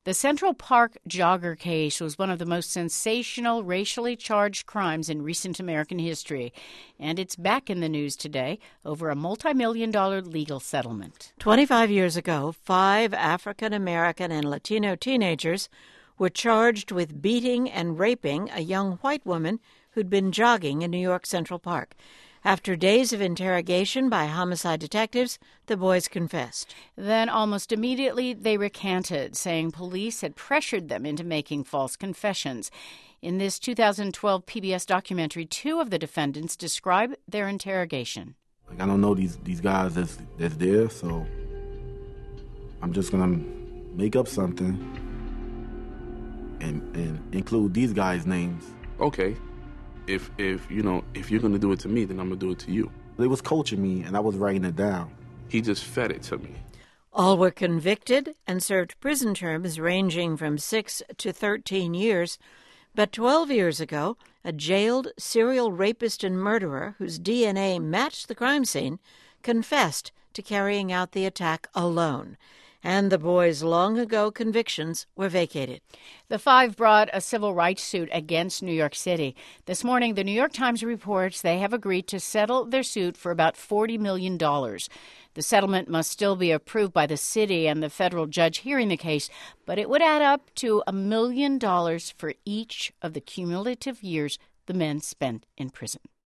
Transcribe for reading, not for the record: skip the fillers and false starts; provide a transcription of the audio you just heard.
The Central Park jogger case was one of the most sensational, racially charged crimes in recent American history, and it's back in the news today over a multi-million-dollar legal settlement. 25 years ago, 5 African American and Latino teenagers were charged with beating and raping a young white woman who'd been jogging in New York Central Park. After days of interrogation by homicide detectives, the boys confessed. Then almost immediately they recanted, saying police had pressured them into making false confessions. In this 2012 PBS documentary, 2 of the defendants describe their interrogation. I don't know these guys that's there, so I'm just going to make up something and include these guys' names. Okay. If you're going to do it to me, then I'm going to do it to you. They was coaching me, and I was writing it down. He just fed it to me. All were convicted and served prison terms ranging from 6 to 13 years. But 12 years ago, a jailed serial rapist and murderer whose DNA matched the crime scene confessed to carrying out the attack alone. And the boys' long-ago convictions were vacated. The 5 brought a civil rights suit against New York City. This morning, the New York Times reports they have agreed to settle their suit for about $40 million. The settlement must still be approved by the city and the federal judge hearing the case, but it would add up to $1 million for each of the cumulative years the men spent in prison.